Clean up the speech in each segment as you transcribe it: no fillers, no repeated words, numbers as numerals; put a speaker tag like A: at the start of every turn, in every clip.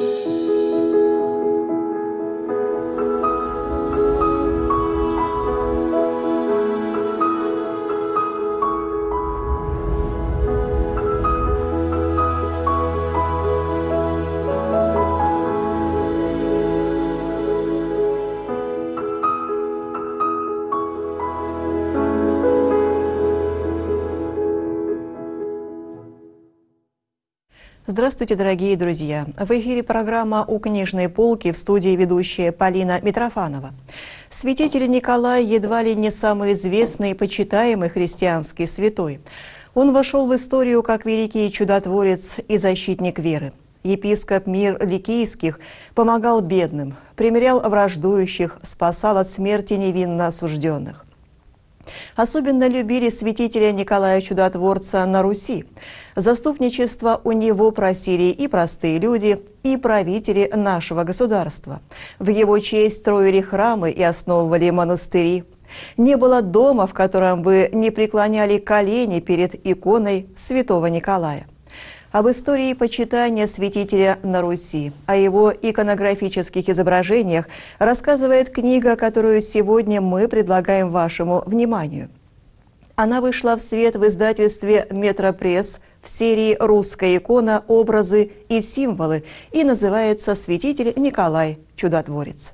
A: Здравствуйте, дорогие друзья! В эфире программа «У книжной полки», в студии ведущая Полина Митрофанова. Святитель Николай едва ли не самый известный и почитаемый христианский святой. Он вошел в историю как великий чудотворец и защитник веры. Епископ Мир Ликийских помогал бедным, примирял враждующих, спасал от смерти невинно осужденных. Особенно любили святителя Николая Чудотворца на Руси. Заступничество у него просили и простые люди, и правители нашего государства. В его честь строили храмы и основывали монастыри. Не было дома, в котором бы не преклоняли колени перед иконой святого Николая. Об истории почитания святителя на Руси, о его иконографических изображениях рассказывает книга, которую сегодня мы предлагаем вашему вниманию. Она вышла в свет в издательстве «Метропресс» в серии «Русская икона. Образы и символы» и называется «Святитель Николай Чудотворец».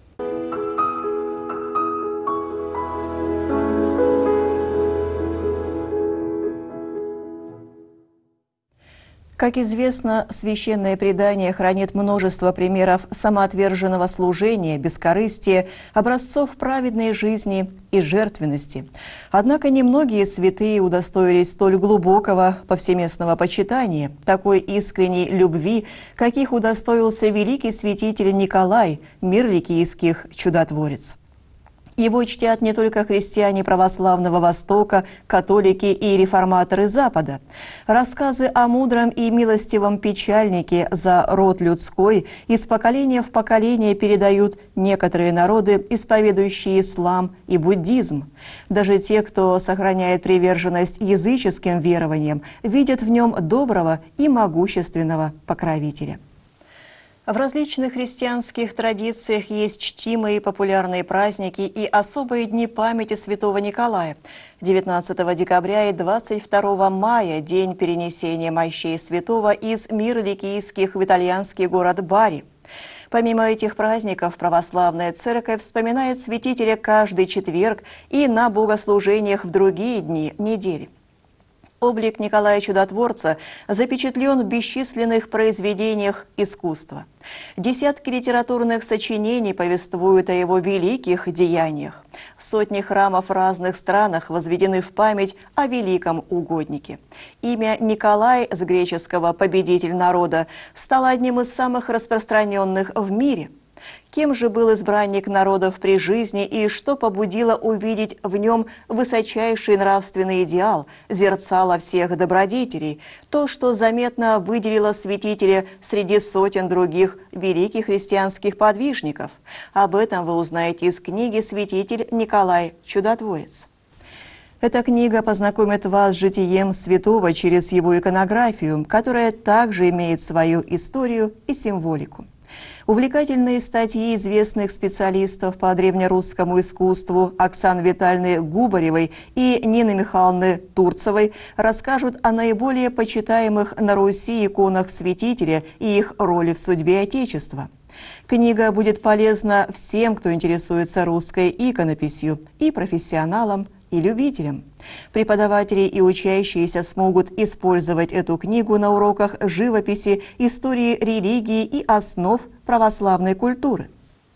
A: Как известно, священное предание хранит множество примеров самоотверженного служения, бескорыстия, образцов праведной жизни и жертвенности. Однако немногие святые удостоились столь глубокого повсеместного почитания, такой искренней любви, каких удостоился великий святитель Николай, Мир Ликийских чудотворец. Его чтят не только христиане православного Востока, католики и реформаторы Запада. Рассказы о мудром и милостивом печальнике за род людской из поколения в поколение передают некоторые народы, исповедующие ислам и буддизм. Даже те, кто сохраняет приверженность языческим верованиям, видят в нем доброго и могущественного покровителя. В различных христианских традициях есть чтимые популярные праздники и особые дни памяти святого Николая. 19 декабря и 22 мая – день перенесения мощей святого из Мира Ликийских в итальянский город Бари. Помимо этих праздников, православная церковь вспоминает святителя каждый четверг и на богослужениях в другие дни недели. Облик Николая Чудотворца запечатлен в бесчисленных произведениях искусства. Десятки литературных сочинений повествуют о его великих деяниях. Сотни храмов в разных странах возведены в память о великом угоднике. Имя Николай, с греческого «победитель народа», стало одним из самых распространенных в мире. Кем же был избранник народов при жизни и что побудило увидеть в нем высочайший нравственный идеал, зерцало всех добродетелей, то, что заметно выделило святителя среди сотен других великих христианских подвижников? Об этом вы узнаете из книги «Святитель Николай Чудотворец». Эта книга познакомит вас с житием святого через его иконографию, которая также имеет свою историю и символику. Увлекательные статьи известных специалистов по древнерусскому искусству Оксаны Витальевны Губаревой и Нины Михайловны Турцевой расскажут о наиболее почитаемых на Руси иконах святителя и их роли в судьбе Отечества. Книга будет полезна всем, кто интересуется русской иконописью, и профессионалам, и любителям. Преподаватели и учащиеся смогут использовать эту книгу на уроках живописи, истории религии и основ православной культуры.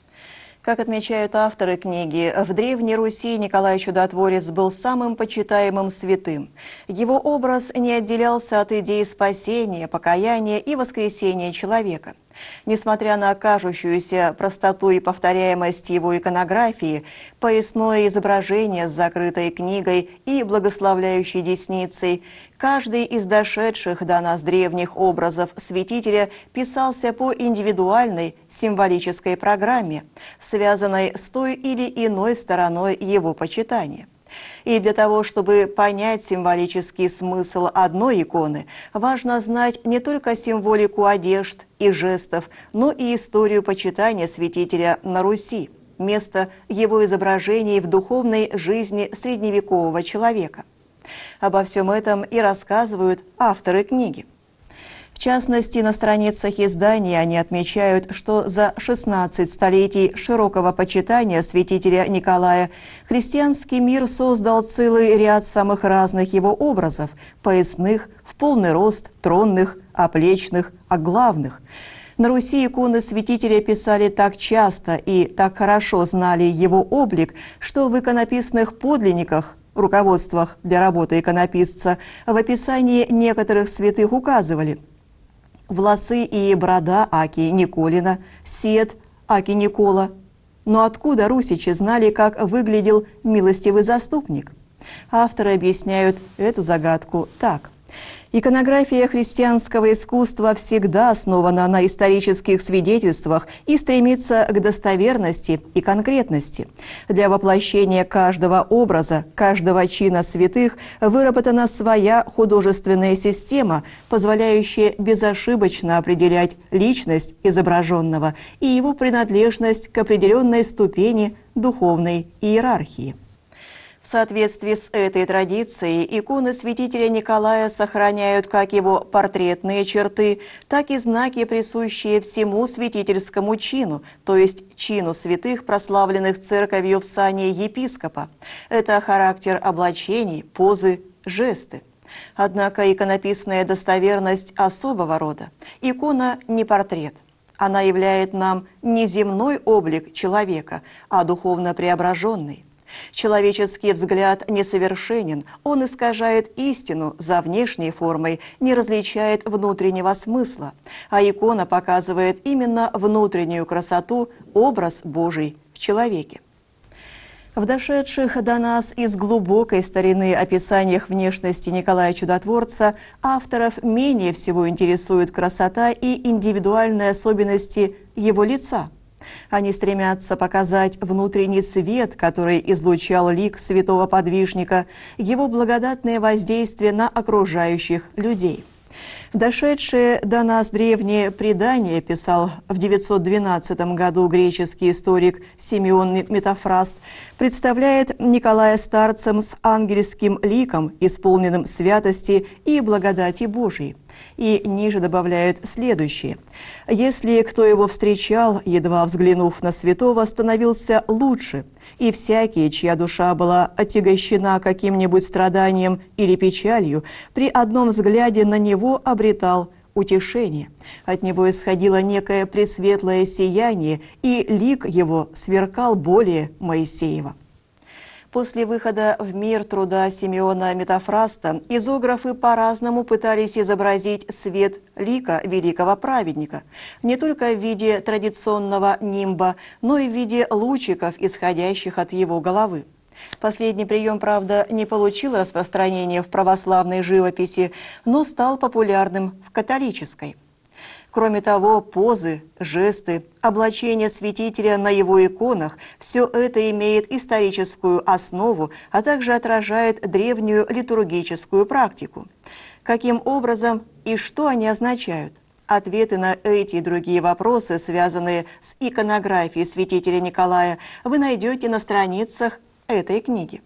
A: Как отмечают авторы книги, в Древней Руси Николай Чудотворец был самым почитаемым святым. Его образ не отделялся от идеи спасения, покаяния и воскресения человека. Несмотря на кажущуюся простоту и повторяемость его иконографии, поясное изображение с закрытой книгой и благословляющей десницей, каждый из дошедших до нас древних образов святителя писался по индивидуальной символической программе, связанной с той или иной стороной его почитания. И для того, чтобы понять символический смысл одной иконы, важно знать не только символику одежд и жестов, но и историю почитания святителя на Руси, место его изображений в духовной жизни средневекового человека. Обо всем этом и рассказывают авторы книги. В частности, на страницах издания они отмечают, что за 16 столетий широкого почитания святителя Николая христианский мир создал целый ряд самых разных его образов – поясных, в полный рост, тронных, оплечных, оглавных. На Руси иконы святителя писали так часто и так хорошо знали его облик, что в иконописных подлинниках, руководствах для работы иконописца, в описании некоторых святых указывали: волосы и борода Аки Николина, сет Аки Никола. Но откуда русичи знали, как выглядел милостивый заступник? Авторы объясняют эту загадку так. Иконография христианского искусства всегда основана на исторических свидетельствах и стремится к достоверности и конкретности. Для воплощения каждого образа, каждого чина святых выработана своя художественная система, позволяющая безошибочно определять личность изображенного и его принадлежность к определенной ступени духовной иерархии. В соответствии с этой традицией иконы святителя Николая сохраняют как его портретные черты, так и знаки, присущие всему святительскому чину, то есть чину святых, прославленных церковью в сане епископа. Это характер облачений, позы, жесты. Однако иконописная достоверность особого рода. Икона не портрет. Она являет нам не земной облик человека, а духовно преображенный. Человеческий взгляд несовершенен, он искажает истину за внешней формой, не различает внутреннего смысла, а икона показывает именно внутреннюю красоту, образ Божий в человеке. В дошедших до нас из глубокой старины описаниях внешности Николая Чудотворца авторов менее всего интересует красота и индивидуальные особенности его лица. Они стремятся показать внутренний свет, который излучал лик святого подвижника, его благодатное воздействие на окружающих людей. Дошедшее до нас древнее предание, писал в 912 году греческий историк Симеон Метафраст, представляет Николая старцем с ангельским ликом, исполненным святости и благодати Божией. И ниже добавляет следующее. «Если кто его встречал, едва взглянув на святого, становился лучше, и всякий, чья душа была отягощена каким-нибудь страданием или печалью, при одном взгляде на него обретал утешение. От него исходило некое пресветлое сияние, и лик его сверкал более Моисеева». После выхода в мир труда Симеона Метафраста изографы по-разному пытались изобразить свет лика великого праведника, не только в виде традиционного нимба, но и в виде лучиков, исходящих от его головы. Последний прием, правда, не получил распространения в православной живописи, но стал популярным в католической. Кроме того, позы, жесты, облачение святителя на его иконах – все это имеет историческую основу, а также отражает древнюю литургическую практику. Каким образом и что они означают? Ответы на эти и другие вопросы, связанные с иконографией святителя Николая, вы найдете на страницах этой книги.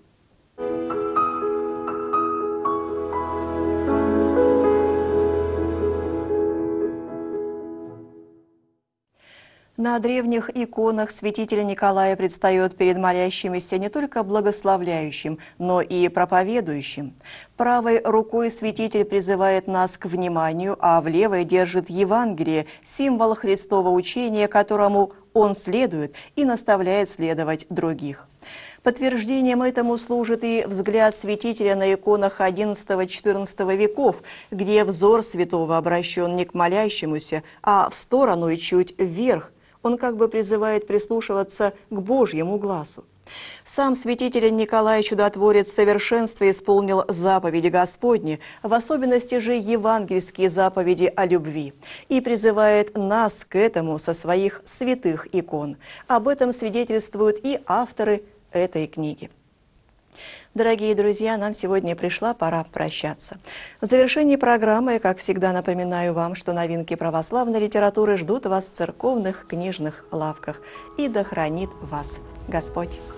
A: На древних иконах святителя Николая предстает перед молящимися не только благословляющим, но и проповедующим. Правой рукой святитель призывает нас к вниманию, а в левой держит Евангелие, символ Христова учения, которому он следует и наставляет следовать других. Подтверждением этому служит и взгляд святителя на иконах XI-XIV веков, где взор святого обращен не к молящемуся, а в сторону и чуть вверх. Он как бы призывает прислушиваться к Божьему глазу. Сам святитель Николай Чудотворец в совершенстве исполнил заповеди Господни, в особенности же евангельские заповеди о любви, и призывает нас к этому со своих святых икон. Об этом свидетельствуют и авторы этой книги. Дорогие друзья, нам сегодня пришла пора прощаться. В завершении программы, как всегда, напоминаю вам, что новинки православной литературы ждут вас в церковных книжных лавках. И да хранит вас Господь!